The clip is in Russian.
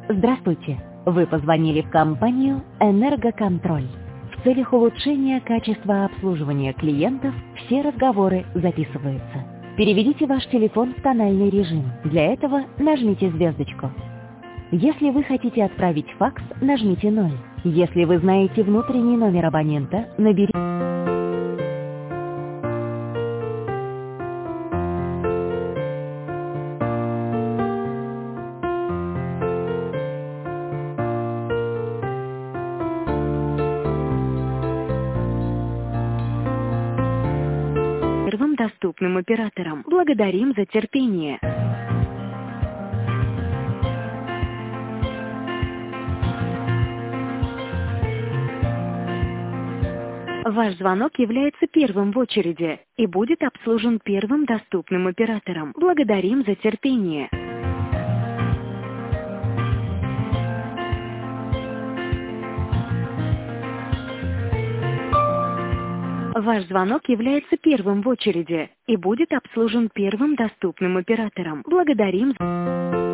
Здравствуйте. Вы позвонили в компанию «Энергоконтроль». В целях улучшения качества обслуживания клиентов все разговоры записываются. Переведите ваш телефон в тональный режим. Для этого нажмите звездочку. Если вы хотите отправить факс, нажмите 0. Если вы знаете внутренний номер абонента, наберите... Первым доступным оператором. Благодарим за терпение. Ваш звонок является первым в очереди и будет обслужен первым доступным оператором. Благодарим за терпение. Ваш звонок является первым в очереди и будет обслужен первым доступным оператором. Благодарим.